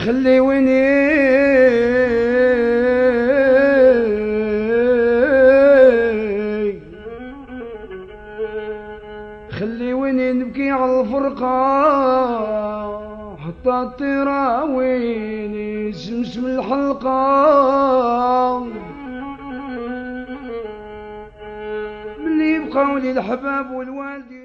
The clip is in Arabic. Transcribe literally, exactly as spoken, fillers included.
خليوني خليوني نبكي على الفرقة حتى الطراوين سمسم الحلقة ملي بقاو لي الحباب والوالدين.